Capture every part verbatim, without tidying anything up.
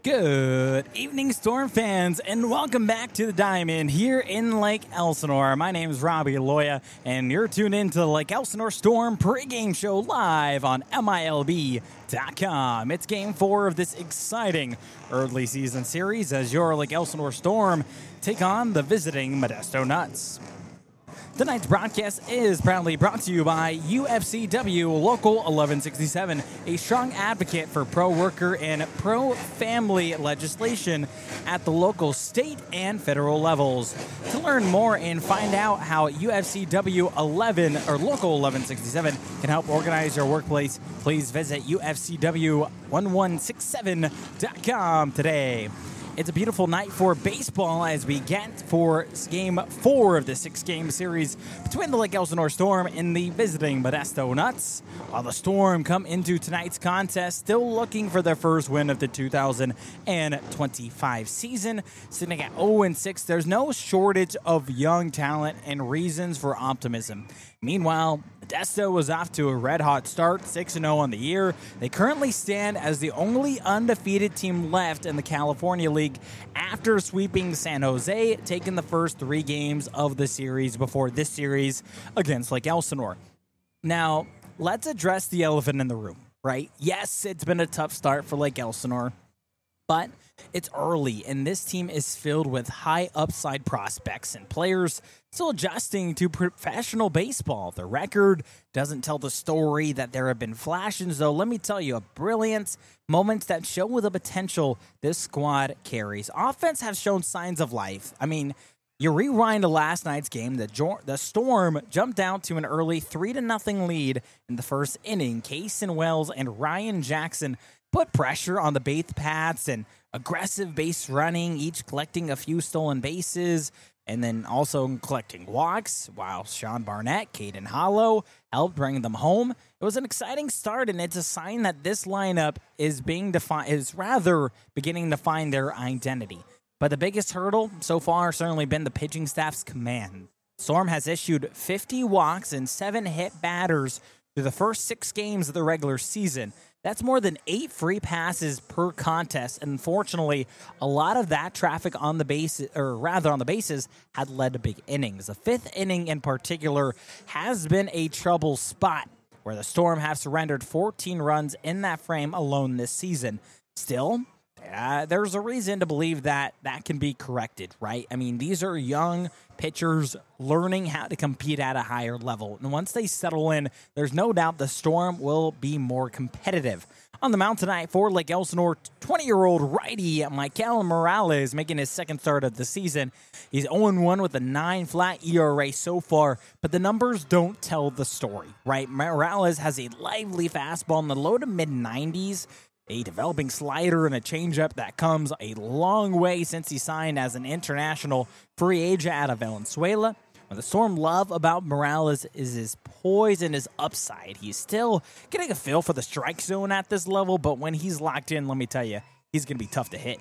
Good evening, Storm fans, and welcome back to the Diamond here in Lake Elsinore. My name is Robbie Loya, and you're tuned in to the Lake Elsinore Storm pregame show live on M I L B dot com. It's game four of this exciting early season series as your Lake Elsinore Storm take on the visiting Modesto Nuts. Tonight's broadcast is proudly brought to you by U F C W Local eleven sixty-seven, a strong advocate for pro-worker and pro-family legislation at the local, state, and federal levels. To learn more and find out how U F C W eleven or Local eleven sixty-seven can help organize your workplace, please visit U F C W eleven sixty-seven dot com today. It's a beautiful night for baseball as we get for game four of the six-game series between the Lake Elsinore Storm and the visiting Modesto Nuts. While the Storm come into tonight's contest still looking for their first win of the two thousand twenty-five season, sitting at oh and six, there's no shortage of young talent and reasons for optimism. Meanwhile, Modesto was off to a red-hot start, six and oh on the year. They currently stand as the only undefeated team left in the California League after sweeping San Jose, taking the first three games of the series before this series against Lake Elsinore. Now, let's address the elephant in the room, right? Yes, it's been a tough start for Lake Elsinore, but it's early, and this team is filled with high upside prospects and players still adjusting to professional baseball. The record doesn't tell the story that there have been flashes, though. Let me tell you, a brilliance, moments that show the potential this squad carries. Offense have shown signs of life. I mean, you rewind to last night's game, the, jo- the Storm jumped out to an early three to nothing lead in the first inning. Kason Wells and Ryan Jackson put pressure on the base paths and aggressive base running, each collecting a few stolen bases and then also collecting walks, while Sean Barnett, Caden Hollow helped bring them home. It was an exciting start, and it's a sign that this lineup is being defined, is rather beginning to find their identity. But the biggest hurdle so far has certainly been the pitching staff's command. Storm has issued fifty walks and seven hit batters through the first six games of the regular season. That's more than eight free passes per contest. And unfortunately, a lot of that traffic on the base, or rather on the bases, had led to big innings. The fifth inning in particular has been a trouble spot where the Storm have surrendered fourteen runs in that frame alone this season. Still, uh, there's a reason to believe that that can be corrected, right? I mean, these are young pitchers learning how to compete at a higher level. And once they settle in, there's no doubt the Storm will be more competitive. On the mound tonight for Lake Elsinore, twenty-year-old righty Michael Morales making his second start of the season. He's oh and one with a nine flat E R A so far, but the numbers don't tell the story, right? Morales has a lively fastball in the low to mid nineties, a developing slider and a changeup that comes a long way since he signed as an international free agent out of Venezuela. What the Storm love about Morales is his poise and his upside. He's still getting a feel for the strike zone at this level, but when he's locked in, let me tell you, he's going to be tough to hit.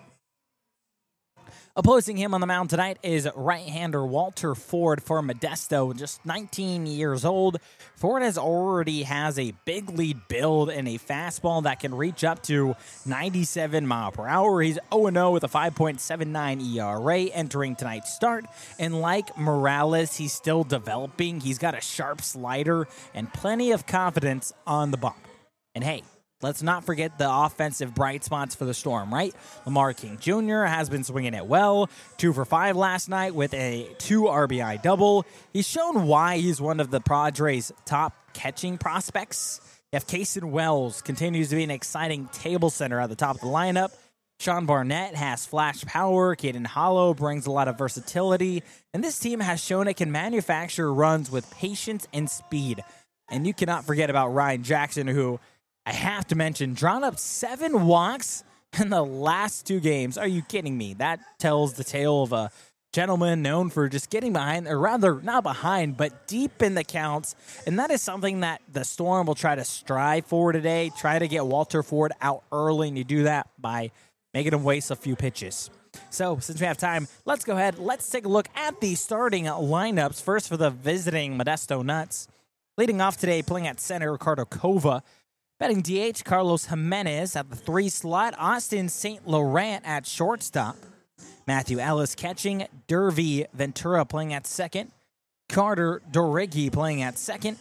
Opposing him on the mound tonight is right-hander Walter Ford for Modesto, just nineteen years old. Ford has already has a big lead build and a fastball that can reach up to ninety-seven mile per hour. He's oh and oh with a five point seven nine E R A entering tonight's start. And like Morales, he's still developing. He's got a sharp slider and plenty of confidence on the bump. And hey, let's not forget the offensive bright spots for the Storm, right? Lamar King Junior has been swinging it well. Two for five last night with a two R B I double. He's shown why he's one of the Padres' top catching prospects. If Kason Wells continues to be an exciting table center at the top of the lineup, Sean Barnett has flash power. Caden Hollow brings a lot of versatility. And this team has shown it can manufacture runs with patience and speed. And you cannot forget about Ryan Jackson, who I have to mention, drawn up seven walks in the last two games. Are you kidding me? That tells the tale of a gentleman known for just getting behind, or rather not behind, but deep in the counts. And that is something that the Storm will try to strive for today. Try to get Walter Ford out early, and you do that by making him waste a few pitches. So, since we have time, let's go ahead. Let's take a look at the starting lineups. First for the visiting Modesto Nuts. Leading off today, playing at center, Ricardo Cova. Batting D H, Carlos Jimenez at the three slot. Austin Saint Laurent at shortstop. Matthew Ellis catching. Dervy Ventura playing at second. Carter Dorigi playing at second.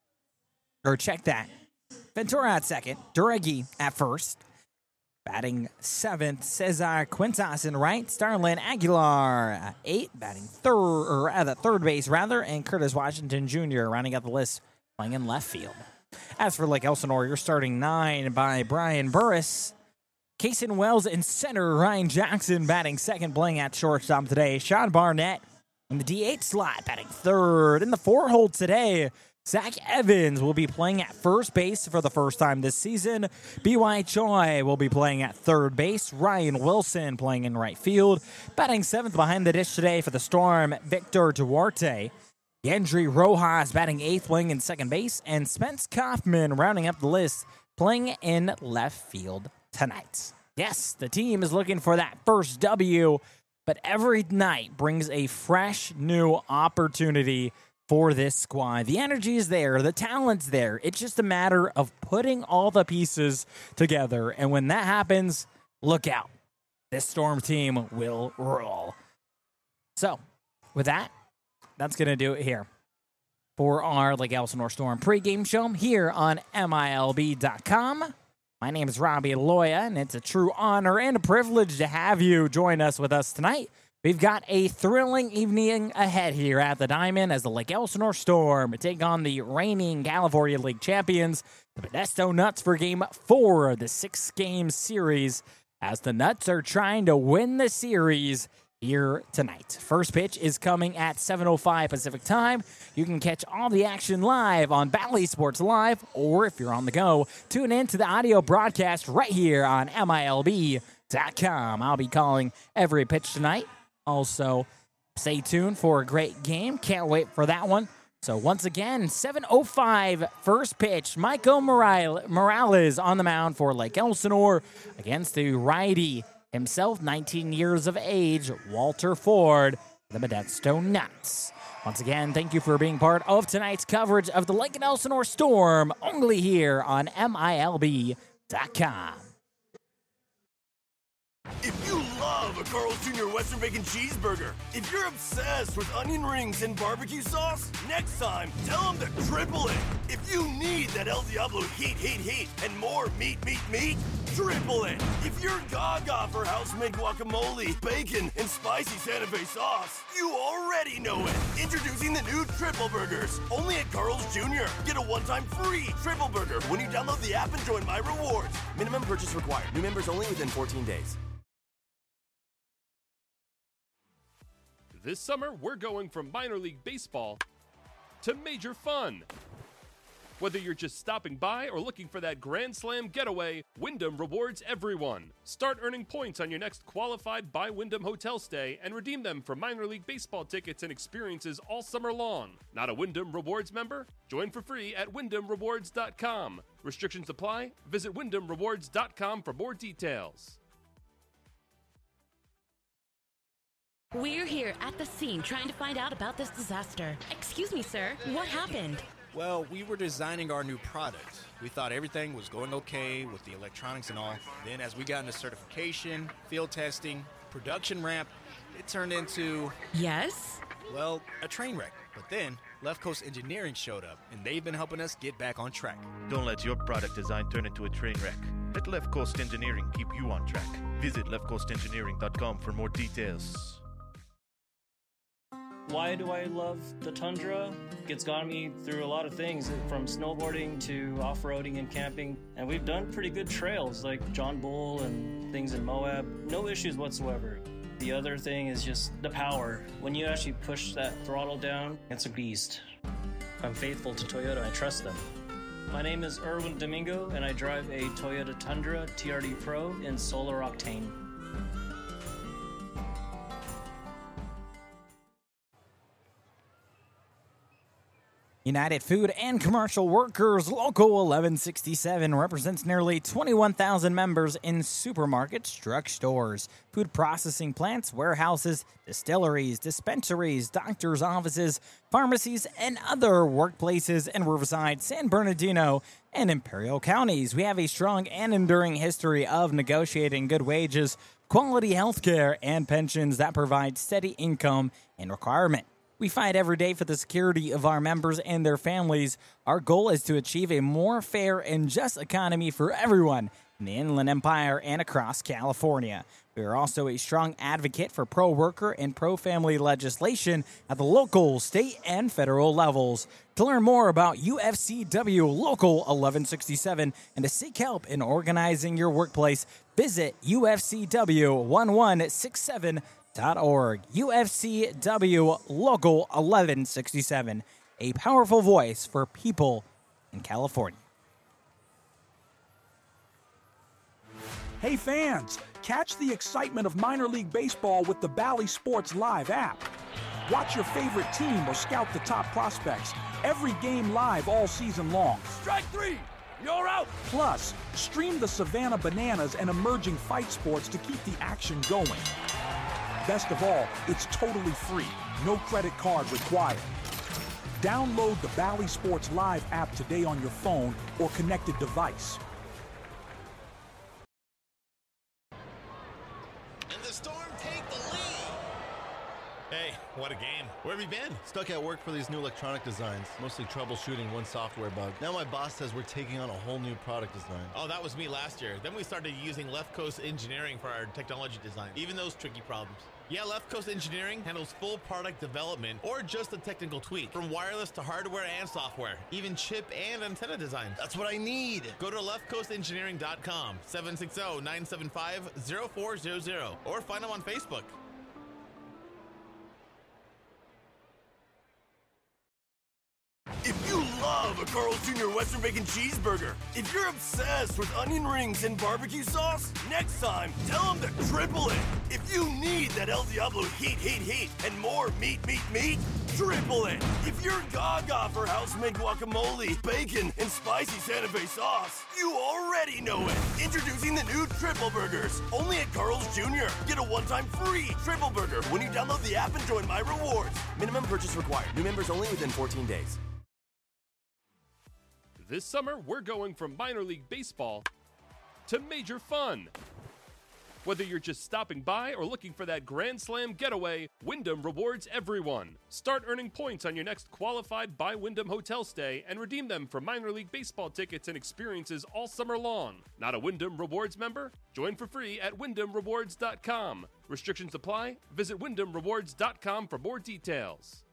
Or check that. Ventura at second. Dorigi at first. Batting seventh, Cesar Quintas in right. Starlin Aguilar at eight. Batting third, or at the third base rather. And Curtis Washington Junior rounding out the list, playing in left field. As for Lake Elsinore, you're starting nine by Brian Burris. Kason Wells in center. Ryan Jackson batting second, playing at shortstop today. Sean Barnett in the D H slot, batting third. In the four hole today, Zach Evans will be playing at first base for the first time this season. B Y Choi will be playing at third base. Ryan Wilson playing in right field. Batting seventh behind the dish today for the Storm, Victor Duarte. Yendry Rojas batting eighth, playing in second base. And Spence Kaufman rounding up the list, playing in left field tonight. Yes, the team is looking for that first W, but every night brings a fresh new opportunity for this squad. The energy is there. The talent's there. It's just a matter of putting all the pieces together. And when that happens, look out. This Storm team will roll. So, with that, that's going to do it here for our Lake Elsinore Storm pregame show here on M I L B dot com. My name is Robbie Loya, and it's a true honor and a privilege to have you join us with us tonight. We've got a thrilling evening ahead here at the Diamond as the Lake Elsinore Storm take on the reigning California League champions, the Modesto Nuts, for Game four of the six-game series, as the Nuts are trying to win the series here tonight. First pitch is coming at seven oh five Pacific time. You can catch all the action live on Bally Sports Live, or if you're on the go, tune in to the audio broadcast right here on M I L B dot com. I'll be calling every pitch tonight. Also, stay tuned for a great game. Can't wait for that one. So once again, seven oh five first pitch. Michael Morales on the mound for Lake Elsinore against the righty himself, nineteen years of age, Walter Ford, the Modesto Nuts. Once again, thank you for being part of tonight's coverage of the Lake Elsinore Storm, only here on M I L B dot com. If you love a Carl's Junior Western Bacon Cheeseburger, if you're obsessed with onion rings and barbecue sauce, next time, tell them to triple it. If you need that El Diablo heat, heat, heat, and more meat, meat, meat, triple it. If you're gaga for house-made guacamole, bacon, and spicy Santa Fe sauce, you already know it. Introducing the new Triple Burgers, only at Carl's Junior Get a one-time free Triple Burger when you download the app and join My Rewards. Minimum purchase required. New members only within fourteen days. This summer, we're going from minor league baseball to major fun. Whether you're just stopping by or looking for that Grand Slam getaway, Wyndham rewards everyone. Start earning points on your next qualified by Wyndham hotel stay and redeem them for minor league baseball tickets and experiences all summer long. Not a Wyndham Rewards member? Join for free at wyndham rewards dot com. Restrictions apply. Visit wyndham rewards dot com for more details. We're here at the scene trying to find out about this disaster. Excuse me, sir. What happened? Well, we were designing our new product. We thought everything was going okay with the electronics and all. Then as we got into certification, field testing, production ramp, it turned into... Yes? Well, a train wreck. But then, Left Coast Engineering showed up, and they've been helping us get back on track. Don't let your product design turn into a train wreck. Let Left Coast Engineering keep you on track. Visit left coast engineering dot com for more details. Why do I love the Tundra? It's gotten me through a lot of things, from snowboarding to off-roading and camping. And we've done pretty good trails like John Bull and things in Moab. No issues whatsoever. The other thing is just the power. When you actually push that throttle down, it's a beast. I'm faithful to Toyota. I trust them. My name is Erwin Domingo, and I drive a Toyota Tundra T R D Pro in Solar Octane. United Food and Commercial Workers Local eleven sixty-seven represents nearly twenty-one thousand members in supermarkets, drugstores, food processing plants, warehouses, distilleries, dispensaries, doctors' offices, pharmacies, and other workplaces in Riverside, San Bernardino, and Imperial counties. We have a strong and enduring history of negotiating good wages, quality health care, and pensions that provide steady income and requirement. We fight every day for the security of our members and their families. Our goal is to achieve a more fair and just economy for everyone in the Inland Empire and across California. We are also a strong advocate for pro-worker and pro-family legislation at the local, state, and federal levels. To learn more about U F C W Local eleven sixty-seven and to seek help in organizing your workplace, visit U F C W eleven sixty-seven dot org. U F C W Local eleven sixty-seven, a powerful voice for people in California. Hey fans, catch the excitement of minor league baseball with the Bally Sports Live app. Watch your favorite team or scout the top prospects. Every game live all season long. Strike three! You're out! Plus, stream the Savannah Bananas and emerging fight sports to keep the action going. Best of all, it's totally free. No credit card required. Download the Bally Sports Live app today on your phone or connected device. And the Storm take the lead. Hey, what a game. Where have you been? Stuck at work for these new electronic designs, mostly troubleshooting one software bug. Now my boss says we're taking on a whole new product design. Oh, that was me last year. Then we started using Left Coast Engineering for our technology design, even those tricky problems. Yeah, Left Coast Engineering handles full product development or just a technical tweak, from wireless to hardware and software, even chip and antenna design. That's what I need. Go to left coast engineering dot com, seven six zero, nine seven five, zero four zero zero, or find them on Facebook. If you love a Carl's Junior Western Bacon Cheeseburger, if you're obsessed with onion rings and barbecue sauce, next time, tell them to triple it. If you need that El Diablo heat, heat, heat, and more meat, meat, meat, triple it. If you're gaga for house-made guacamole, bacon, and spicy Santa Fe sauce, you already know it. Introducing the new Triple Burgers, only at Carl's Junior Get a one-time free Triple Burger when you download the app and join My Rewards. Minimum purchase required. New members only within fourteen days. This summer, we're going from minor league baseball to major fun. Whether you're just stopping by or looking for that Grand Slam getaway, Wyndham rewards everyone. Start earning points on your next qualified by Wyndham hotel stay and redeem them for minor league baseball tickets and experiences all summer long. Not a Wyndham Rewards member? Join for free at wyndham rewards dot com. Restrictions apply. Visit wyndham rewards dot com for more details.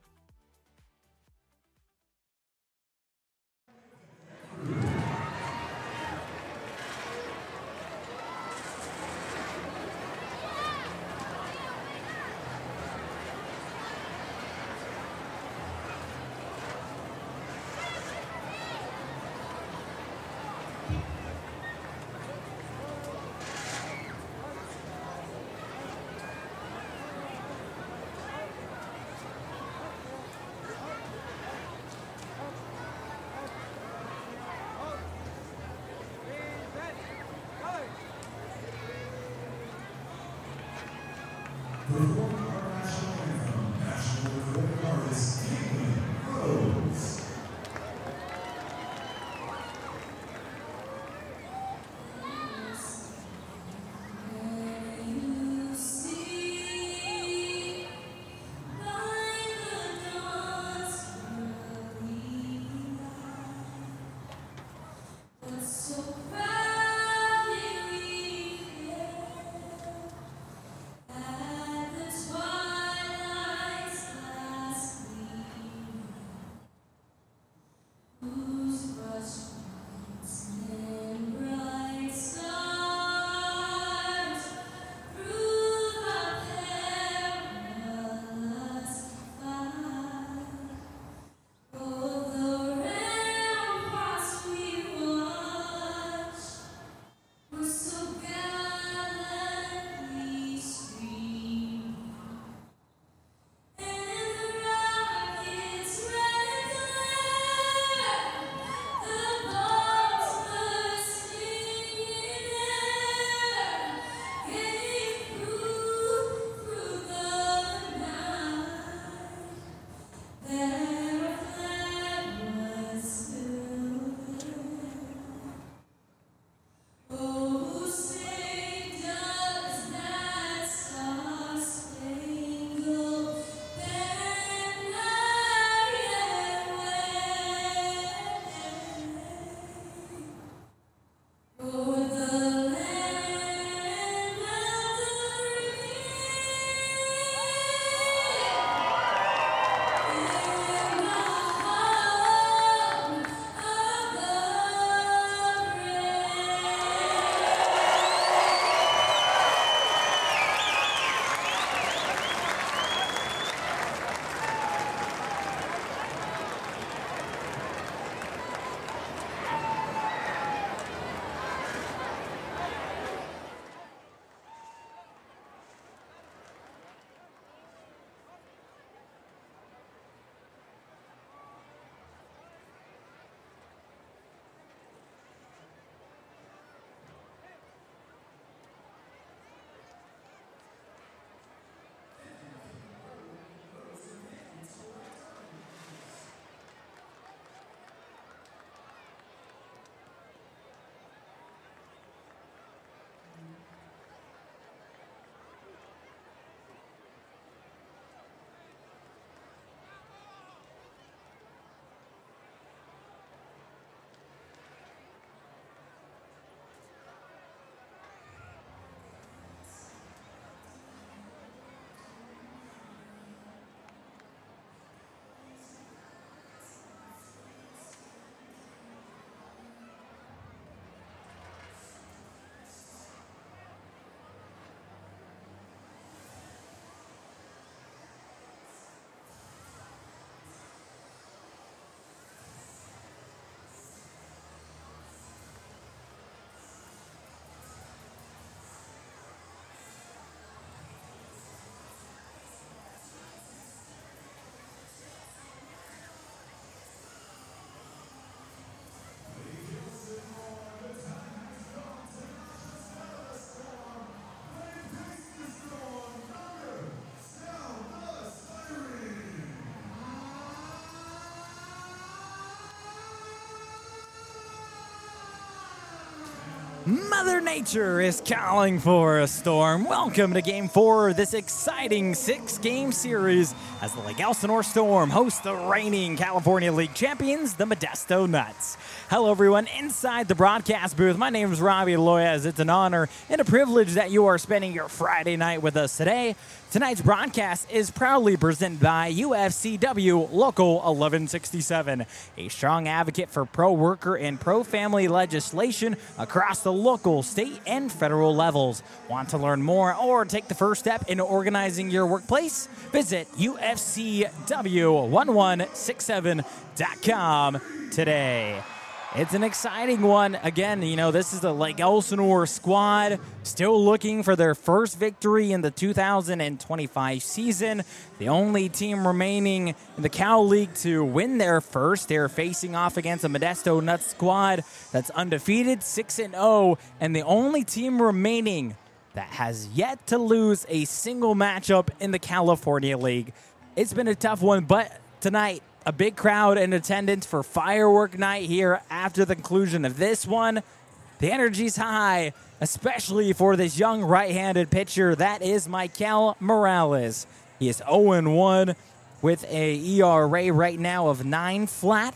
Mother Nature is calling for a storm. Welcome to Game four of this exciting six-game series as the Lake Elsinore Storm hosts the reigning California League champions, the Modesto Nuts. Hello, everyone, inside the broadcast booth. My name is Robbie Loyes. It's an honor and a privilege that you are spending your Friday night with us today. Tonight's broadcast is proudly presented by U F C W Local eleven sixty-seven, a strong advocate for pro-worker and pro-family legislation across the local, state, and federal levels. Want to learn more or take the first step in organizing your workplace? Visit U F C W eleven sixty-seven dot com today. It's an exciting one. Again, you know, this is the Lake Elsinore squad still looking for their first victory in the two thousand twenty-five season. The only team remaining in the Cal League to win their first. They're facing off against a Modesto Nuts squad that's undefeated, six and oh, and the only team remaining that has yet to lose a single matchup in the California League. It's been a tough one, but tonight, a big crowd in attendance for firework night here after the conclusion of this one. The energy's high, especially for this young right-handed pitcher. That is Michael Morales. He is oh and one with a E R A right now of nine flat.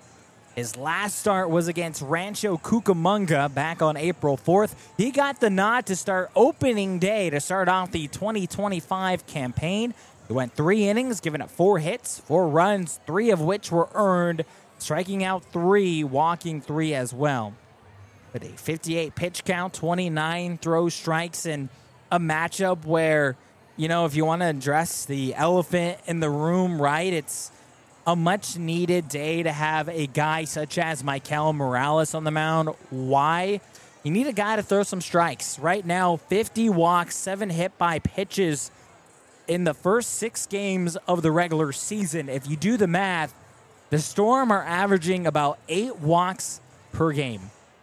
His last start was against Rancho Cucamonga back on April fourth. He got the nod to start opening day to start off the twenty twenty-five campaign. He went three innings, giving up four hits, four runs, three of which were earned, striking out three, walking three as well. With a fifty-eight pitch count, twenty-nine throw strikes, and a matchup where, you know, if you want to address the elephant in the room, right, it's a much-needed day to have a guy such as Michael Morales on the mound. Why? You need a guy to throw some strikes. Right now, fifty walks, seven hit by pitches in the first six games of the regular season. If you do the math, the Storm are averaging about eight walks per game.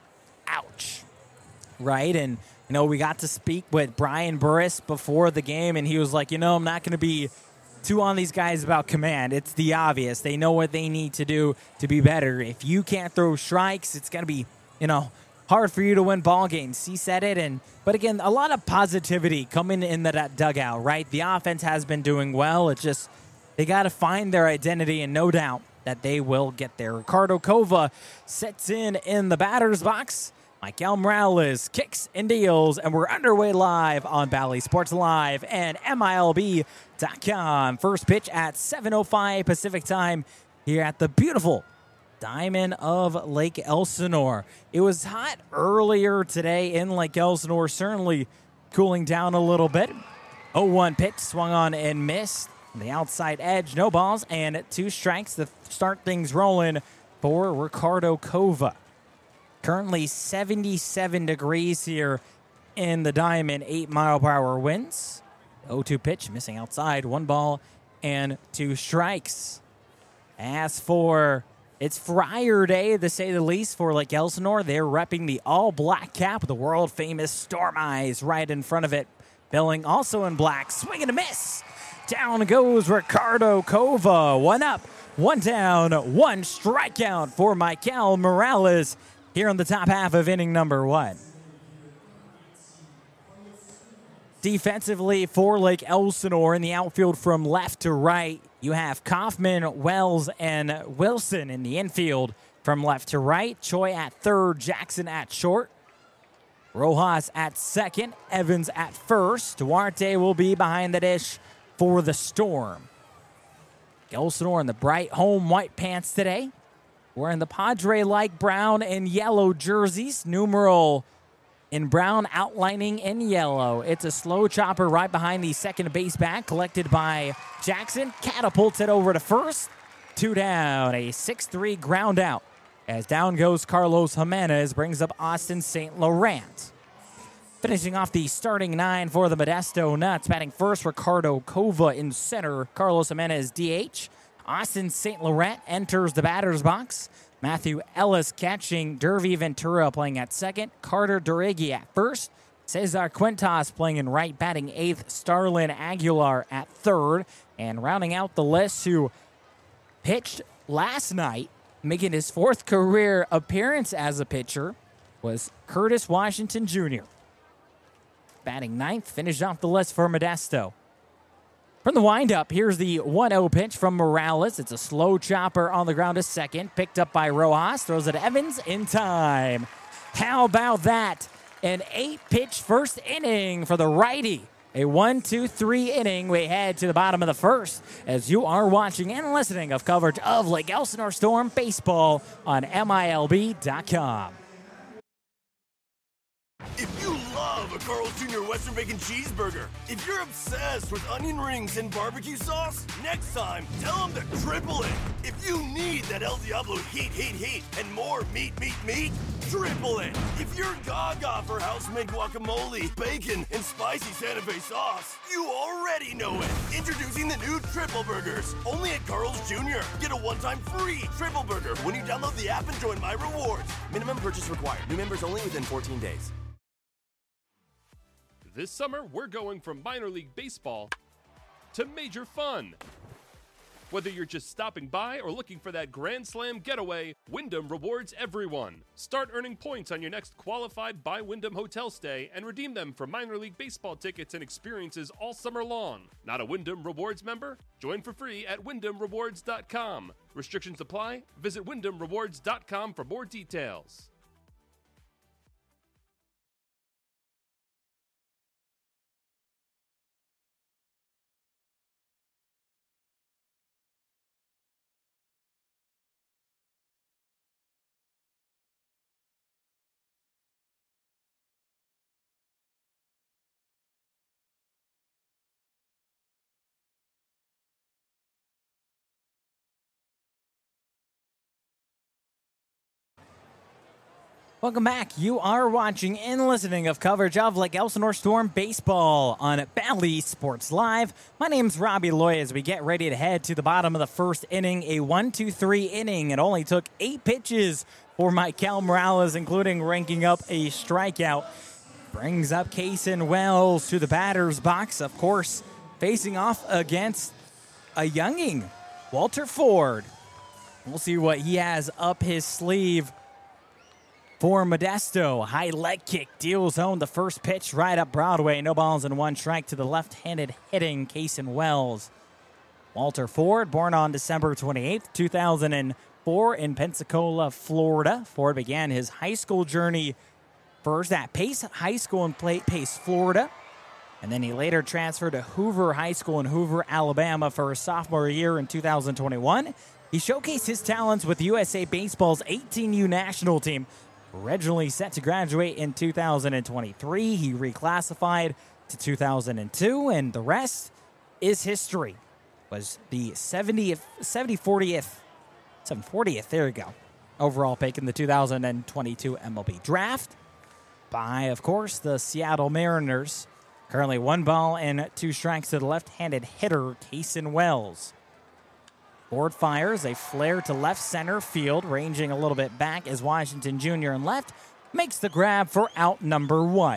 Ouch. Right? And, you know, we got to speak with Brian Burris before the game, and he was like, you know, I'm not going to be too on these guys about command. It's the obvious. They know what they need to do to be better. If you can't throw strikes, it's going to be, you know, hard for you to win ball games. He said it, and but again, a lot of positivity coming in that dugout, right? The offense has been doing well. It's just they got to find their identity, and no doubt that they will get there. Ricardo Cova sets in in the batter's box. Michael Morales kicks and deals, and we're underway live on Bally Sports Live and M I L B dot com. First pitch at seven oh five Pacific time here at the beautiful Diamond of Lake Elsinore. It was hot earlier today in Lake Elsinore, certainly cooling down a little bit. oh one pitch swung on and missed. The outside edge, no balls, and two strikes to start things rolling for Ricardo Cova. Currently seventy-seven degrees here in the Diamond, eight mile per hour winds. oh two pitch, missing outside, one ball and two strikes. As for It's Friar Day, to say the least, for Lake Elsinore. They're repping the all-black cap with the world-famous Storm Eyes right in front of it. Billing also in black. Swing and a miss. Down goes Ricardo Cova. One up, one down, one strikeout for Michael Morales here in the top half of inning number one. Defensively for Lake Elsinore in the outfield from left to right, you have Kaufman, Wells, and Wilson in the infield from left to right. Choi at third, Jackson at short, Rojas at second, Evans at first. Duarte will be behind the dish for the Storm. Elsinore in the bright home white pants today, wearing the Padre-like brown and yellow jerseys, numeral in brown, outlining in yellow. It's a slow chopper right behind the second base back, collected by Jackson. Catapults it over to first. Two down, a six three ground out. As down goes Carlos Jimenez, brings up Austin Saint Laurent. Finishing off the starting nine for the Modesto Nuts, batting first, Ricardo Cova in center. Carlos Jimenez, D H. Austin Saint Laurent enters the batter's box. Matthew Ellis catching, Dervy Ventura playing at second, Carter Durigi at first, Cesar Quintas playing in right, batting eighth, Starlin Aguilar at third, and rounding out the list who pitched last night, making his fourth career appearance as a pitcher, was Curtis Washington Junior Batting ninth, finished off the list for Modesto. From the windup, here's the one oh pitch from Morales. It's a slow chopper on the ground to second. Picked up by Rojas. Throws it to Evans in time. How about that? An eight-pitch first inning for the righty. A one two three inning. We head to the bottom of the first as you are watching and listening of coverage of Lake Elsinore Storm baseball on M I L B dot com. If you love a Carl's Junior Western Bacon Cheeseburger, if you're obsessed with onion rings and barbecue sauce, next time, tell them to triple it. If you need that El Diablo heat, heat, heat, and more meat, meat, meat, triple it. If you're gaga for house-made guacamole, bacon, and spicy Santa Fe sauce, you already know it. Introducing the new Triple Burgers, only at Carl's Junior Get a one-time free Triple Burger when you download the app and join My Rewards. Minimum purchase required. New members only within fourteen days. This summer, we're going from minor league baseball to major fun. Whether you're just stopping by or looking for that Grand Slam getaway, Wyndham rewards everyone. Start earning points on your next qualified by Wyndham hotel stay and redeem them for minor league baseball tickets and experiences all summer long. Not a Wyndham Rewards member? Join for free at wyndham rewards dot com. Restrictions apply. Visit wyndham rewards dot com for more details. Welcome back. You are watching and listening of coverage of Lake Elsinore Storm baseball on Bally Sports Live. My name's Robbie Loy as we get ready to head to the bottom of the first inning, a one two three inning. It only took eight pitches for Michael Morales, including ranking up a strikeout. Brings up Kaysen Wells to the batter's box, of course, facing off against a younging, Walter Ford. We'll see what he has up his sleeve. For Modesto, high leg kick deals home the first pitch right up Broadway. No balls and one strike to the left-handed hitting Kaysen Wells. Walter Ford, born on December twenty-eighth, two thousand four in Pensacola, Florida. Ford began his high school journey first at Pace High School in Pace, Florida. And then he later transferred to Hoover High School in Hoover, Alabama for his sophomore year in two thousand twenty-one. He showcased his talents with U S A Baseball's eighteen U national team. Originally set to graduate in two thousand twenty-three, he reclassified to two thousand two, and the rest is history. Was the seventieth, seventy fortieth, seven fortieth, there you go, overall pick in the two thousand twenty-two M L B draft by, of course, the Seattle Mariners. Currently one ball and two strikes to the left-handed hitter, Kaysen Wells. Ford fires a flare to left center field, ranging a little bit back as Washington Junior and left makes the grab for out number one.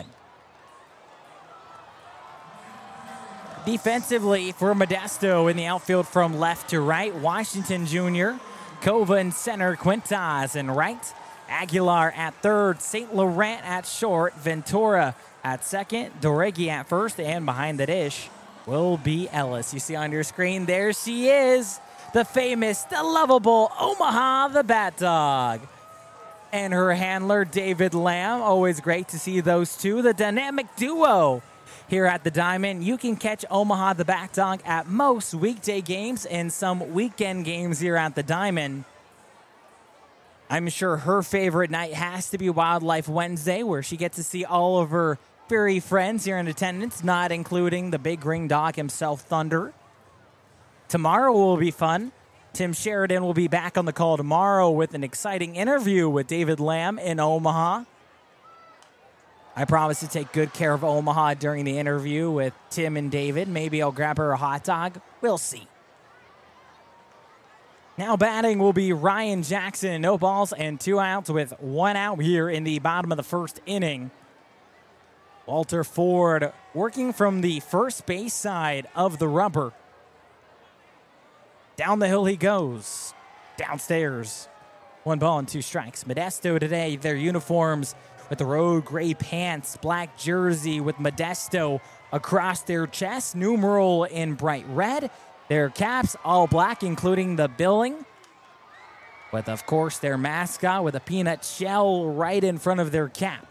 Defensively for Modesto in the outfield from left to right, Washington Junior, Kova in center, Quintas in right, Aguilar at third, Saint Laurent at short, Ventura at second, Doregi at first, and behind the dish will be Ellis. You see on your screen, there she is. The famous, the lovable Omaha the Bat Dog. And her handler, David Lamb. Always great to see those two. The dynamic duo here at the Diamond. You can catch Omaha the Bat Dog at most weekday games and some weekend games here at the Diamond. I'm sure her favorite night has to be Wildlife Wednesday, where she gets to see all of her furry friends here in attendance, not including the big ring dog himself, Thunder. Tomorrow will be fun. Tim Sheridan will be back on the call tomorrow with an exciting interview with David Lamb in Omaha. I promise to take good care of Omaha during the interview with Tim and David. Maybe I'll grab her a hot dog. We'll see. Now batting will be Ryan Jackson. No balls and two outs with one out here in the bottom of the first inning. Walter Ford working from the first base side of the rubber. Down the hill he goes. Downstairs. One ball and two strikes. Modesto today, their uniforms with the road gray pants, black jersey with Modesto across their chest, numeral in bright red. Their caps all black, including the billing, with, of course, their mascot with a peanut shell right in front of their cap.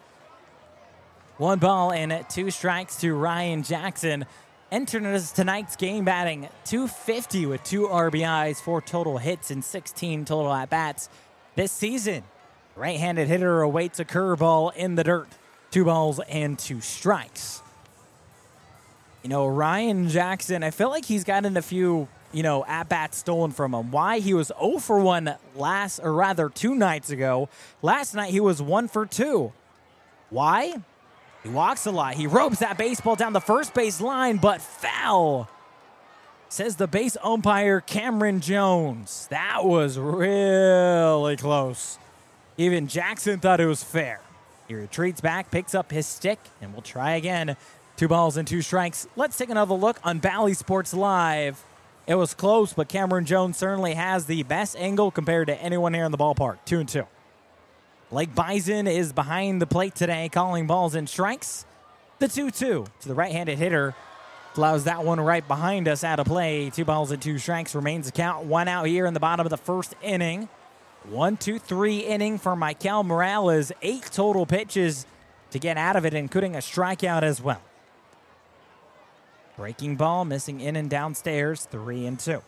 One ball and two strikes to Ryan Jackson. Entering tonight's game batting two fifty with two R B Is, four total hits, and sixteen total at-bats this season. Right-handed hitter awaits a curveball in the dirt. Two balls and two strikes. You know, Ryan Jackson, I feel like he's gotten a few, you know, at-bats stolen from him. Why? He was oh for one last, or rather two nights ago. Last night he was one for two. Why? He walks a lot. He ropes that baseball down the first base line, but foul, says the base umpire, Cameron Jones. That was really close. Even Jackson thought it was fair. He retreats back, picks up his stick, and we'll try again. Two balls and two strikes. Let's take another look on Bally Sports Live. It was close, but Cameron Jones certainly has the best angle compared to anyone here in the ballpark. Two and two. Blake Bison is behind the plate today, calling balls and strikes. The two two to the right-handed hitter allows that one right behind us out of play. Two balls and two strikes remains the count. One out here in the bottom of the first inning. One, two, three inning for Michael Morales. Eight total pitches to get out of it, including a strikeout as well. Breaking ball, missing in and downstairs, three and two.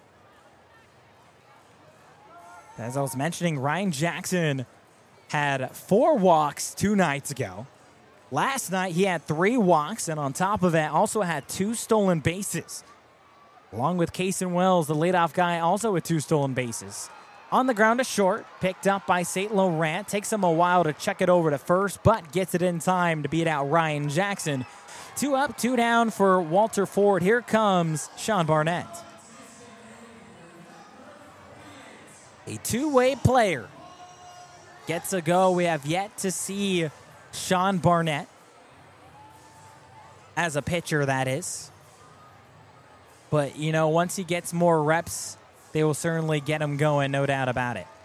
As I was mentioning, Ryan Jackson had four walks two nights ago. Last night, he had three walks, and on top of that, also had two stolen bases. Along with Kason Wells, the leadoff guy, also with two stolen bases. On the ground to short, picked up by Saint Laurent. Takes him a while to check it over to first, but gets it in time to beat out Ryan Jackson. Two up, two down for Walter Ford. Here comes Sean Barnett. A two-way player gets a go. We have yet to see Sean Barnett as a pitcher, that is. But, you know, once he gets more reps, they will certainly get him going, no doubt about it.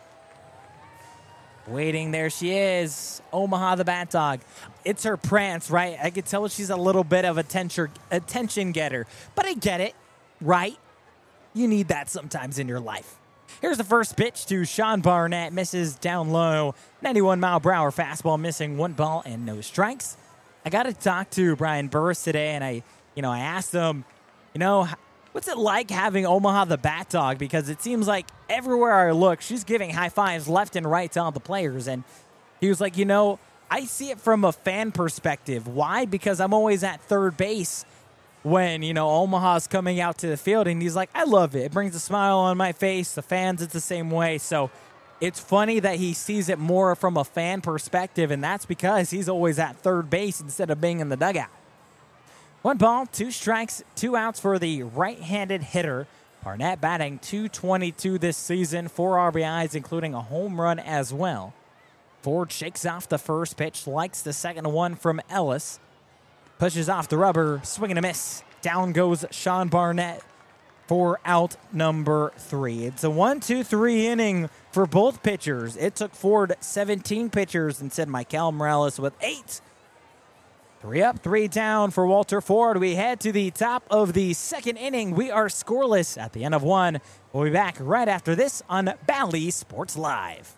Waiting, there she is, Omaha the Bat Dog. It's her prance, right? I could tell she's a little bit of a attention, attention getter. But I get it, right? You need that sometimes in your life. Here's the first pitch to Sean Barnett. Misses down low. ninety-one mile per hour fastball, missing one ball and no strikes. I got to talk to Brian Burris today, and I, you know, I asked him, you know, what's it like having Omaha the Bat Dog? Because it seems like everywhere I look, she's giving high fives left and right to all the players. And he was like, you know, I see it from a fan perspective. Why? Because I'm always at third base when, you know, Omaha's coming out to the field, and he's like, I love it. It brings a smile on my face. The fans, it's the same way. So it's funny that he sees it more from a fan perspective, and that's because he's always at third base instead of being in the dugout. One ball, two strikes, two outs for the right-handed hitter. Barnett batting two twenty-two this season, four R B Is, including a home run as well. Ford shakes off the first pitch, likes the second one from Ellis. Pushes off the rubber, swing and a miss. Down goes Sean Barnett for out number three. It's a one two three inning for both pitchers. It took Ford seventeen pitchers and said Michael Morales with eight. Three up, three down for Walter Ford. We head to the top of the second inning. We are scoreless at the end of one. We'll be back right after this on Bally Sports Live.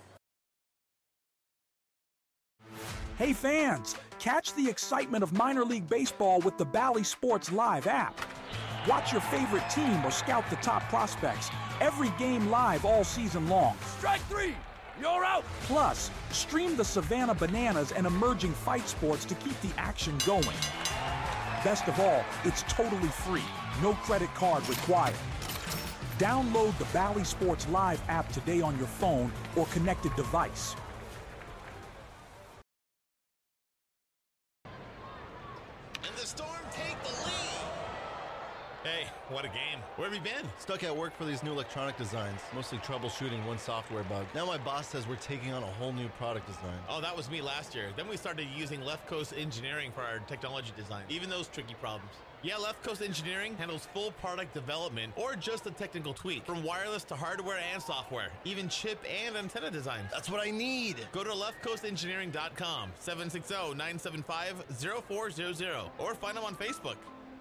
Hey fans, catch the excitement of minor league baseball with the Bally Sports Live app. Watch your favorite team or scout the top prospects. Every game live all season long. Strike three! You're out! Plus, stream the Savannah Bananas and emerging fight sports to keep the action going. Best of all, it's totally free. No credit card required. Download the Bally Sports Live app today on your phone or connected device. And the Storm take the lead. Hey, what a game. Where have you been? Stuck at work for these new electronic designs, mostly troubleshooting one software bug. Now my boss says we're taking on a whole new product design. Oh, that was me last year. Then we started using Left Coast Engineering for our technology design, even those tricky problems. Yeah, Left Coast Engineering handles full product development or just a technical tweak, from wireless to hardware and software, even chip and antenna designs. That's what I need. Go to left coast engineering dot com, seven six zero, nine seven five, zero four zero zero, or find them on Facebook.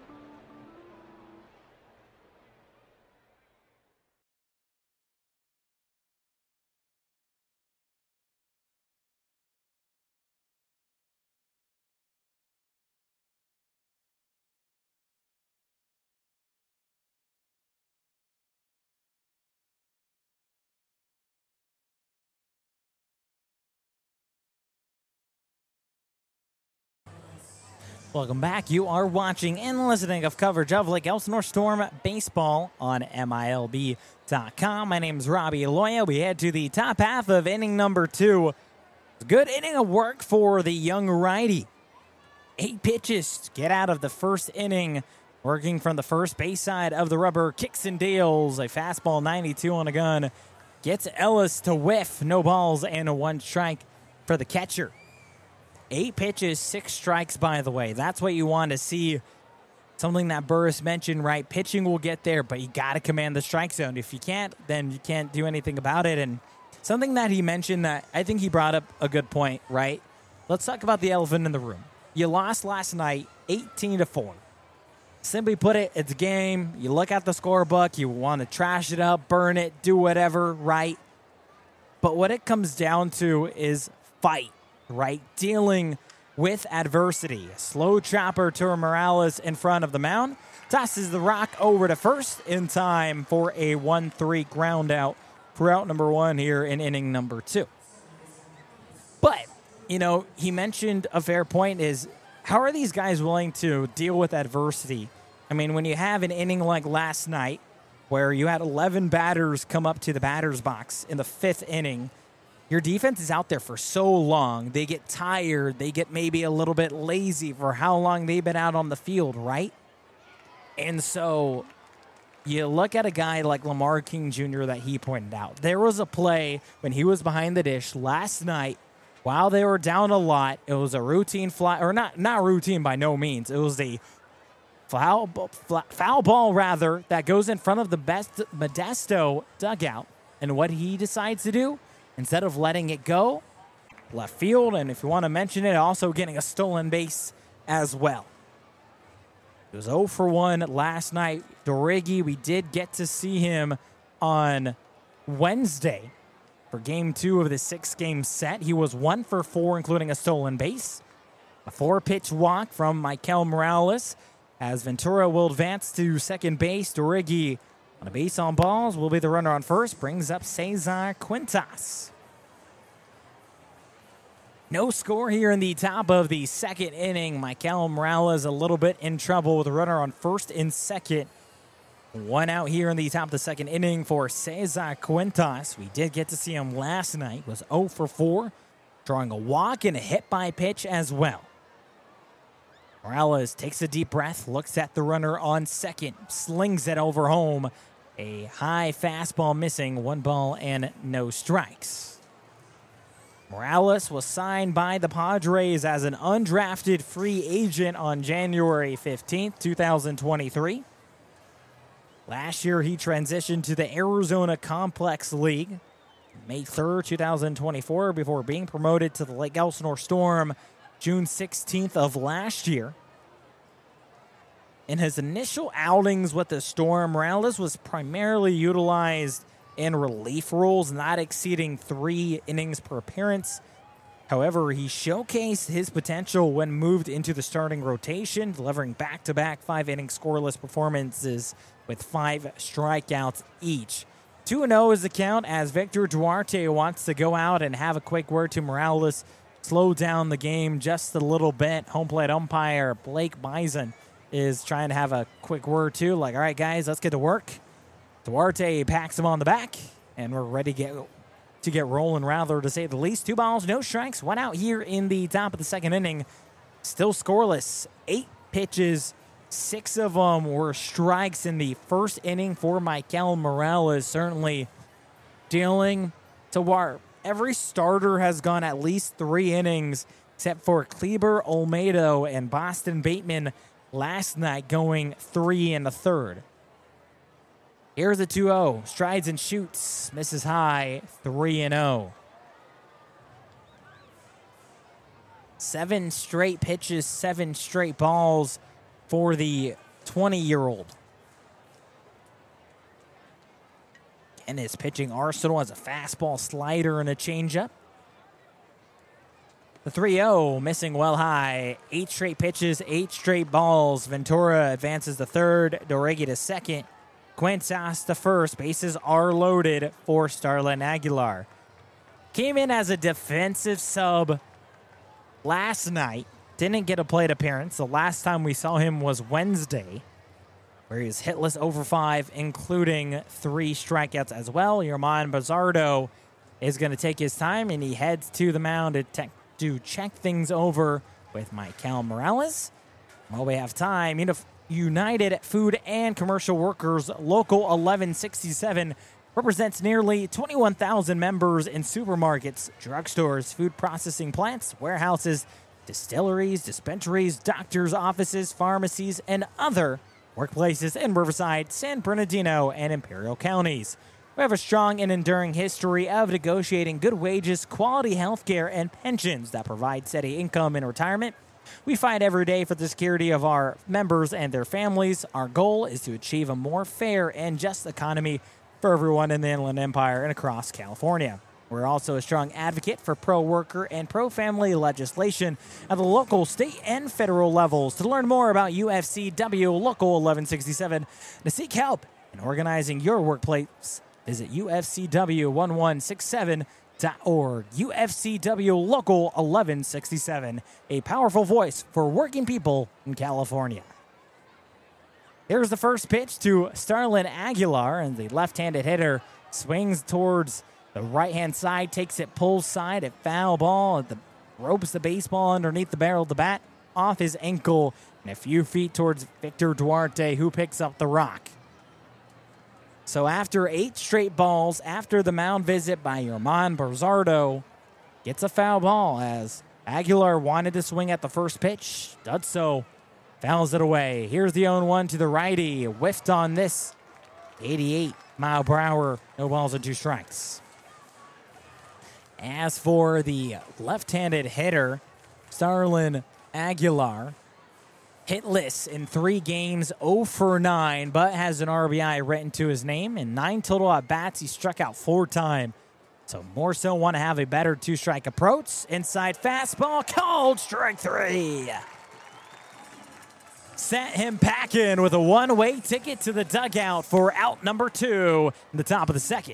Welcome back. You are watching and listening of coverage of Lake Elsinore Storm baseball on M I L B dot com. My name is Robbie Loya. We head to the top half of inning number two. Good inning of work for the young righty. Eight pitches to get out of the first inning. Working from the first base side of the rubber, kicks and deals. A fastball ninety-two on a gun. Gets Ellis to whiff. No balls and a one strike for the catcher. Eight pitches, six strikes, by the way. That's what you want to see. Something that Burris mentioned, right? Pitching will get there, but you got to command the strike zone. If you can't, then you can't do anything about it. And something that he mentioned that I think he brought up a good point, right? Let's talk about the elephant in the room. You lost last night eighteen to four. Simply put it, it's a game. You look at the scorebook, you want to trash it up, burn it, do whatever, right? But what it comes down to is fight. Right, dealing with adversity. Slow chopper to Morales in front of the mound. Tosses the rock over to first in time for a one three ground out for out number one here in inning number two. But, you know, he mentioned a fair point is, how are these guys willing to deal with adversity? I mean, when you have an inning like last night where you had eleven batters come up to the batter's box in the fifth inning, your defense is out there for so long. They get tired. They get maybe a little bit lazy for how long they've been out on the field, right? And so you look at a guy like Lamar King Junior that he pointed out. There was a play when he was behind the dish last night while they were down a lot. It was a routine fly, or not, not routine by no means. It was a foul, foul ball, rather, that goes in front of the best Modesto dugout. And what he decides to do, instead of letting it go, left field, and if you want to mention it, also getting a stolen base as well. It was oh for one last night. Dorigi, we did get to see him on Wednesday for game two of the six-game set. He was one for four, including a stolen base. A four-pitch walk from Michael Morales. As Ventura will advance to second base, Dorigi on a base on balls will be the runner on first. Brings up Cesar Quintas. No score here in the top of the second inning. Michael Morales a little bit in trouble with a runner on first and second. One out here in the top of the second inning for Cesar Quintas. We did get to see him last night. Was oh for four, drawing a walk and a hit by pitch as well. Morales takes a deep breath, looks at the runner on second, slings it over home. A high fastball missing, one ball and no strikes. Morales was signed by the Padres as an undrafted free agent on January fifteenth, twenty twenty-three. Last year, he transitioned to the Arizona Complex League May third, twenty twenty-four, before being promoted to the Lake Elsinore Storm June sixteenth of last year. In his initial outings with the Storm, Morales was primarily utilized in relief roles, not exceeding three innings per appearance. However, he showcased his potential when moved into the starting rotation, delivering back-to-back five-inning scoreless performances with five strikeouts each. two and oh is the count as Victor Duarte wants to go out and have a quick word to Morales, slow down the game just a little bit. Home plate umpire Blake Bison is trying to have a quick word too, like, all right, guys, let's get to work. Duarte packs him on the back, and we're ready to get, to get rolling, rather, to say the least. Two balls, no strikes, one out here in the top of the second inning. Still scoreless. Eight pitches Six of them were strikes in the first inning for Michael Morales, certainly dealing to where every starter has gone at least three innings, except for Kleber Olmedo and Boston Bateman last night going three in the third. Here's the two oh. Strides and shoots. Misses high. three and oh. Seven straight pitches, seven straight balls for the twenty-year-old. And his pitching arsenal has a fastball, slider, and a changeup. The three oh missing well high. Eight straight pitches, eight straight balls. Ventura advances to third. Doregi to second. Quintas to first. Bases are loaded for Starlin Aguilar. Came in as a defensive sub last night. Didn't get a plate appearance. The last time we saw him was Wednesday, where he was hitless over five, including three strikeouts as well. Yerman Bazardo is going to take his time, and he heads to the mound to, te- to check things over with Michael Morales. While we have time, Unif- United Food and Commercial Workers Local eleven sixty-seven represents nearly twenty-one thousand members in supermarkets, drugstores, food processing plants, warehouses, distilleries, dispensaries, doctors' offices, pharmacies, and other workplaces in Riverside, San Bernardino, and Imperial counties. We have a strong and enduring history of negotiating good wages, quality health care, and pensions that provide steady income in retirement. We fight every day for the security of our members and their families. Our goal is to achieve a more fair and just economy for everyone in the Inland Empire and across California. We're also a strong advocate for pro-worker and pro-family legislation at the local, state, and federal levels. To learn more about U F C W Local eleven sixty-seven, to seek help in organizing your workplace, visit U F C W eleven sixty-seven dot org. U F C W Local eleven sixty-seven, a powerful voice for working people in California. Here's the first pitch to Starlin Aguilar, and the left-handed hitter swings towards the right-hand side, takes it, pulls side at foul ball, the, ropes the baseball underneath the barrel of the bat, off his ankle, and a few feet towards Victor Duarte, who picks up the rock. So after eight straight balls, after the mound visit by Yerman Bazardo, gets a foul ball as Aguilar wanted to swing at the first pitch, does so, fouls it away. Here's the oh one to the righty, whiffed on this, eighty-eight mile per hour, no balls and two strikes. As for the left-handed hitter, Starlin Aguilar, hitless in three games, oh for nine, but has an R B I written to his name. In nine total at-bats, he struck out four times. So more so want to have a better two-strike approach. Inside fastball, called strike three. Sent him packing with a one-way ticket to the dugout for out number two in the top of the second.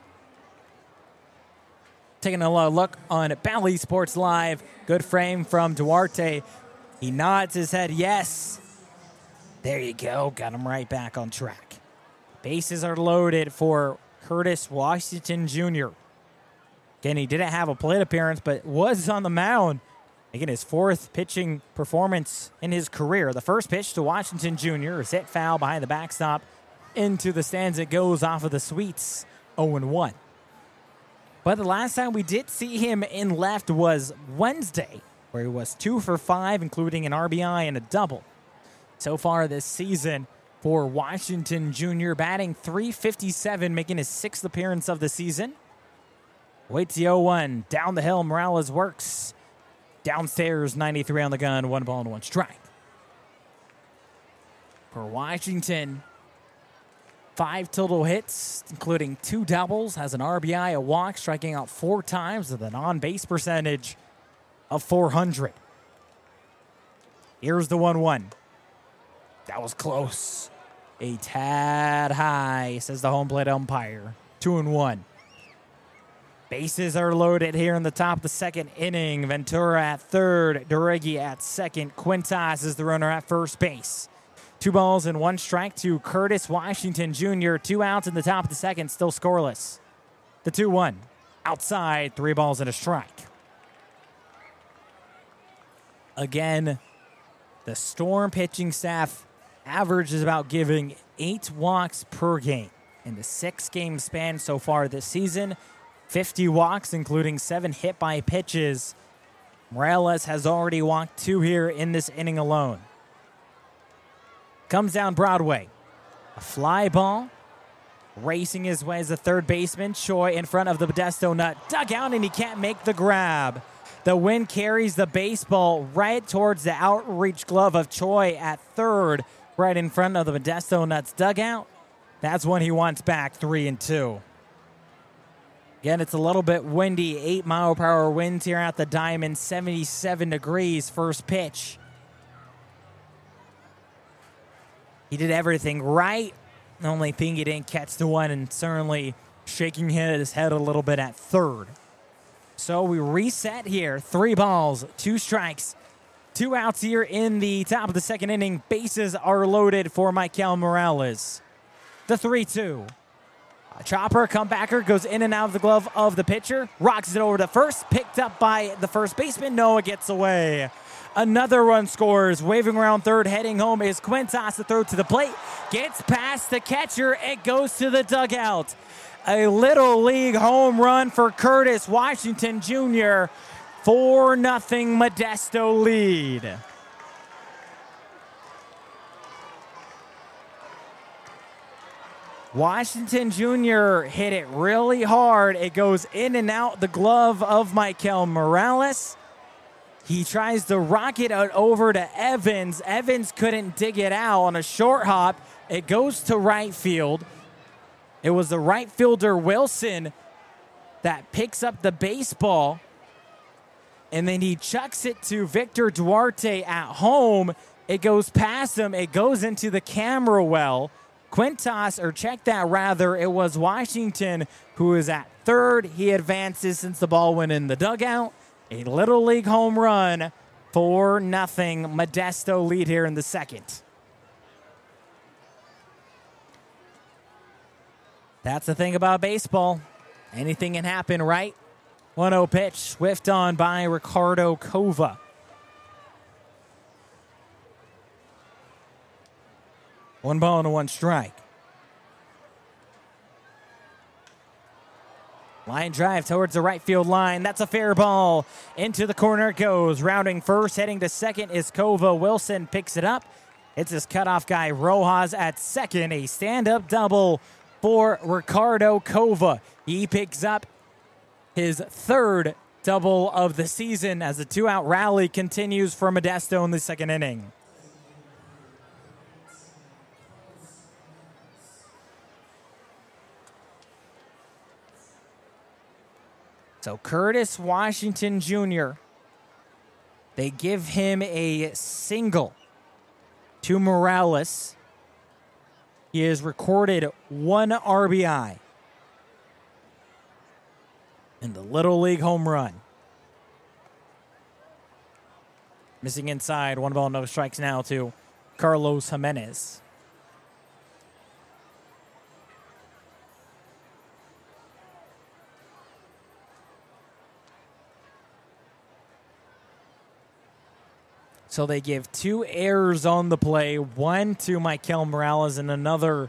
Taking a look on Bally Sports Live. Good frame from Duarte. He nods his head, yes. There you go. Got him right back on track. Bases are loaded for Curtis Washington Junior Again, he didn't have a plate appearance, but was on the mound. Again, his fourth pitching performance in his career. The first pitch to Washington Junior is hit foul behind the backstop. Into the stands it goes off of the Sweets, oh one. But the last time we did see him in left was Wednesday, where he was two for five, including an R B I and a double. So far this season for Washington Junior, batting three fifty-seven, making his sixth appearance of the season. Waits the oh one. Down the hill, Morales works. Downstairs, ninety-three on the gun, one ball and one strike. For Washington, five total hits, including two doubles, has an R B I, a walk, striking out four times with an on-base percentage of four hundred. Here's the one one. That was close. A tad high, says the home plate umpire. Two and one. Bases are loaded here in the top of the second inning. Ventura at third, Doregi at second. Quintas is the runner at first base. Two balls and one strike to Curtis Washington Junior Two outs in the top of the second, still scoreless. The two one. Outside, three balls and a strike. Again, the Storm pitching staff averages about giving eight walks per game. In the six-game span so far this season, fifty walks, including seven hit by pitches. Morales has already walked two here in this inning alone. Comes down Broadway. A fly ball. Racing his way as a third baseman. Choi in front of the Modesto Nut dugout, and he can't make the grab. The wind carries the baseball right towards the outreach glove of Choi at third, right in front of the Modesto Nuts dugout. That's when he wants back three and two. Again, it's a little bit windy. Eight mile per hour winds here at the Diamond. seventy-seven degrees first pitch. He did everything right. The only thing he didn't catch the one, and certainly shaking his head a little bit at third. So we reset here. Three balls, two strikes, two outs here in the top of the second inning. Bases are loaded for Michael Morales. The three two. A chopper, comebacker, goes in and out of the glove of the pitcher. Rocks it over to first. Picked up by the first baseman. Noah gets away. Another run scores. Waving around third, heading home is Quintas. The throw to the plate. Gets past the catcher. It goes to the dugout. A Little League home run for Curtis Washington Junior four nothing Modesto lead. Washington Junior hit it really hard. It goes in and out the glove of Michael Morales. He tries to rock it out over to Evans. Evans couldn't dig it out on a short hop. It goes to right field. It was the right fielder, Wilson, that picks up the baseball. And then he chucks it to Victor Duarte at home. It goes past him. It goes into the camera well. Quintas, or check that rather, it was Washington who is at third. He advances since the ball went in the dugout. A Little League home run, four nothing Modesto lead here in the second. That's the thing about baseball. Anything can happen, right? one oh pitch, swift on by Ricardo Cova. One ball and a one strike. Line drive towards the right field line. That's a fair ball. Into the corner it goes. Rounding first, heading to second is Cova. Wilson picks it up. It's his cutoff guy, Rojas, at second. A stand-up double for Ricardo Cova. He picks up his third double of the season as the two-out rally continues for Modesto in the second inning. So Curtis Washington Junior, they give him a single to Morales. He has recorded one R B I in the Little League home run. Missing inside, one ball, no strikes now to Carlos Jimenez. So they give two errors on the play, one to Michael Morales and another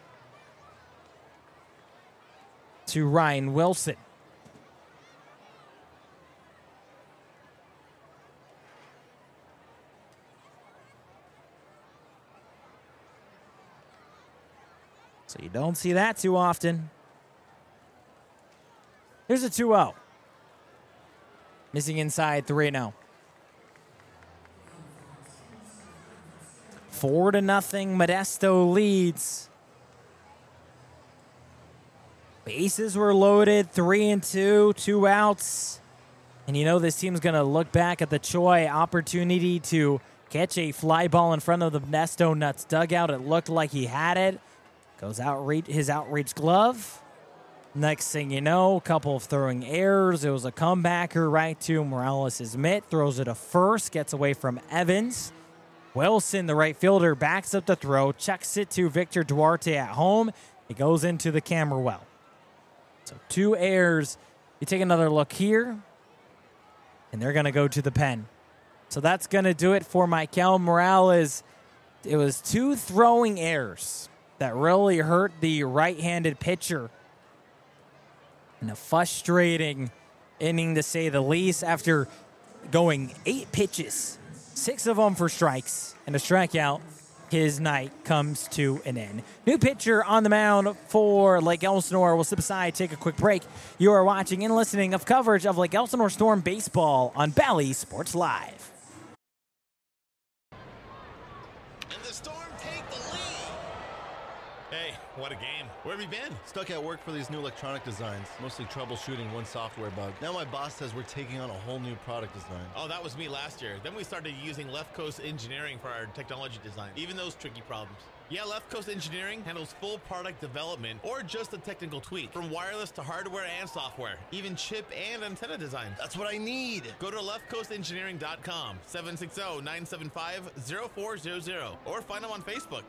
to Ryan Wilson. So you don't see that too often. Here's a two oh. Missing inside, three oh. Four to nothing, Modesto leads. Bases were loaded, three and two, two outs. And you know this team's going to look back at the Choi opportunity to catch a fly ball in front of the Modesto Nuts dugout. It looked like he had it. Goes out his outreach glove. Next thing you know, a couple of throwing errors. It was a comebacker right to Morales' mitt. Throws it to first, gets away from Evans. Wilson, the right fielder, backs up the throw, chucks it to Victor Duarte at home. It goes into the camera well. So two errors. You take another look here, and they're going to go to the pen. So that's going to do it for Michael Morales. it was two throwing errors that really hurt the right-handed pitcher. And a frustrating inning, to say the least, after going eight pitches, six of them for strikes, and a strikeout. His night comes to an end. New pitcher on the mound for Lake Elsinore. We'll step aside, take a quick break. You are watching and listening of coverage of Lake Elsinore Storm baseball on Bally Sports Live. And the Storm take the lead. Hey, what a game. Where have you been? Stuck at work for these new electronic designs, mostly troubleshooting one software bug. Now my boss says we're taking on a whole new product design. Oh, that was me last year. Then we started using Left Coast Engineering for our technology design, even those tricky problems. Yeah, Left Coast Engineering handles full product development or just a technical tweak, from wireless to hardware and software, even chip and antenna designs. That's what I need. Go to left coast engineering dot com, seven six zero, nine seven five, zero four zero zero, or find them on Facebook.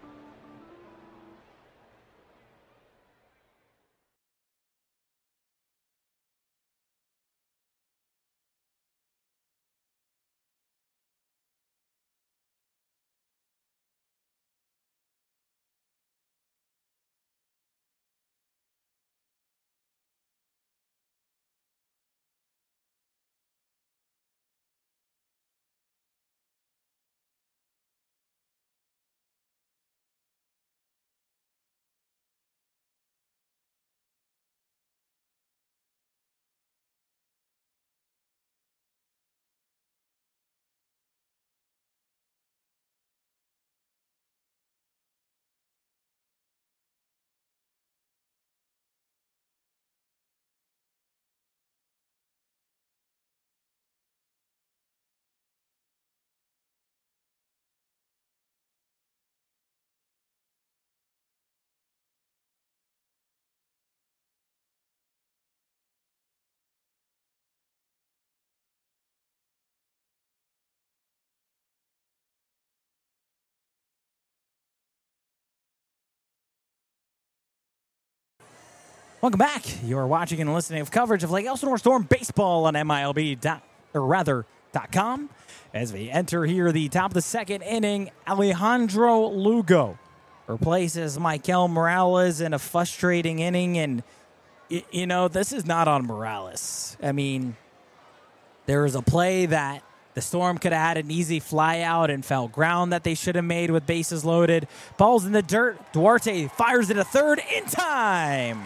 Welcome back. You are watching and listening of coverage of Lake Elsinore Storm baseball on M I L B dot, or rather, dot com. As we enter here the top of the second inning, Alejandro Lugo replaces Michael Morales in a frustrating inning. And, y- you know, this is not on Morales. I mean, there was a play that the Storm could have had an easy fly out and foul ground that they should have made with bases loaded. Ball's in the dirt. Duarte fires it a third in time.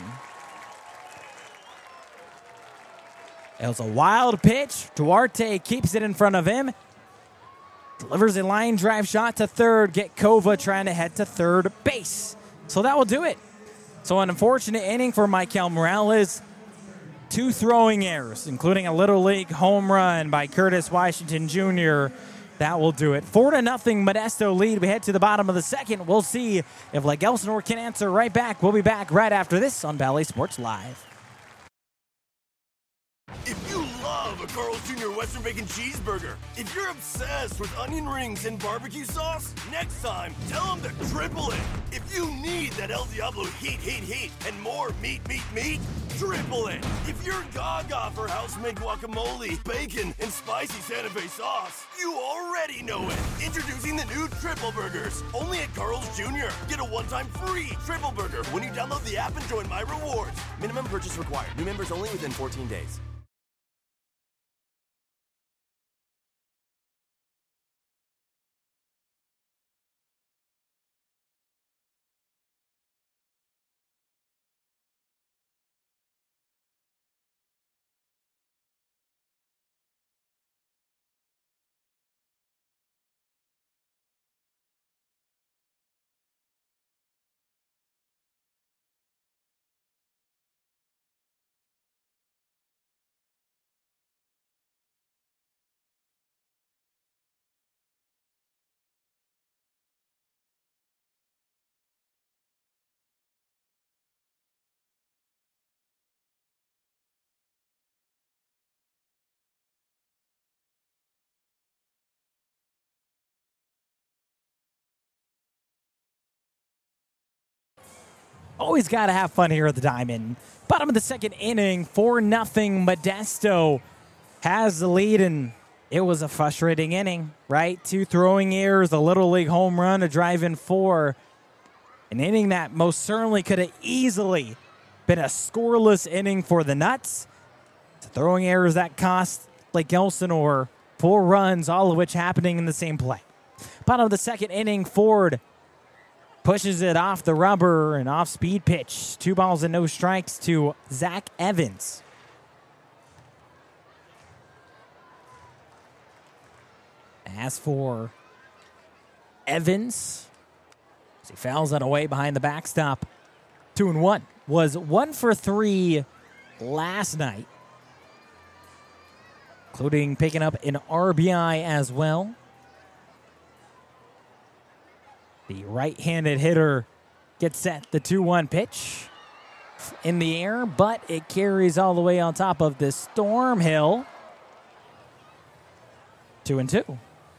It was a wild pitch. Duarte keeps it in front of him. Delivers a line drive shot to third. Get Kova trying to head to third base. So that will do it. So an unfortunate inning for Michael Morales. Two throwing errors, including a Little League home run by Curtis Washington Junior That will do it. Four to nothing Modesto lead. We head to the bottom of the second. We'll see if Lake Elsinore can answer right back. We'll be back right after this on Bally Sports Live. If you love a Carl's Junior Western Bacon Cheeseburger, if you're obsessed with onion rings and barbecue sauce, next time, tell them to triple it. If you need that El Diablo heat, heat, heat, and more meat, meat, meat, triple it. If you're gaga for house-made guacamole, bacon, and spicy Santa Fe sauce, you already know it. Introducing the new Triple Burgers, only at Carl's Junior Get a one-time free Triple Burger when you download the app and join My Rewards. Minimum purchase required. New members only within fourteen days. Always got to have fun here at the Diamond. Bottom of the second inning, four nothing Modesto has the lead, and it was a frustrating inning, right? Two throwing errors, a Little League home run, a drive-in four. An inning that most certainly could have easily been a scoreless inning for the Nuts. It's throwing errors that cost Lake Elsinore four runs, all of which happening in the same play. Bottom of the second inning, Ford pushes it off the rubber, and off-speed pitch. Two balls and no strikes to Zach Evans. As for Evans, as he fouls that away behind the backstop, two and one. Was one for three last night, including picking up an R B I as well. The right-handed hitter gets set the two one pitch in the air, but it carries all the way on top of the Storm Hill. Two and two.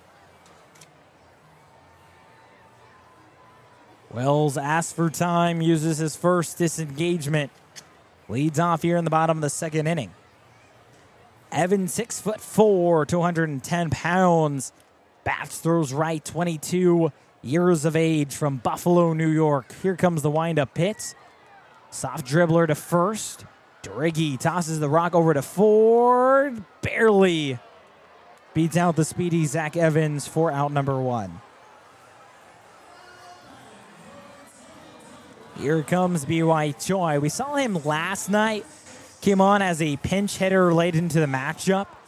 Wells asks for time, uses his first disengagement. Leads off here in the bottom of the second inning. Evans, six foot four, two hundred ten pounds. Bats throws right, twenty-two years of age from Buffalo, New York. Here comes the windup pitch. Soft dribbler to first. Driggy tosses the rock over to Ford. Barely beats out the speedy Zach Evans for out number one. Here comes B Y Choi. We saw him last night. Came on as a pinch hitter late into the matchup.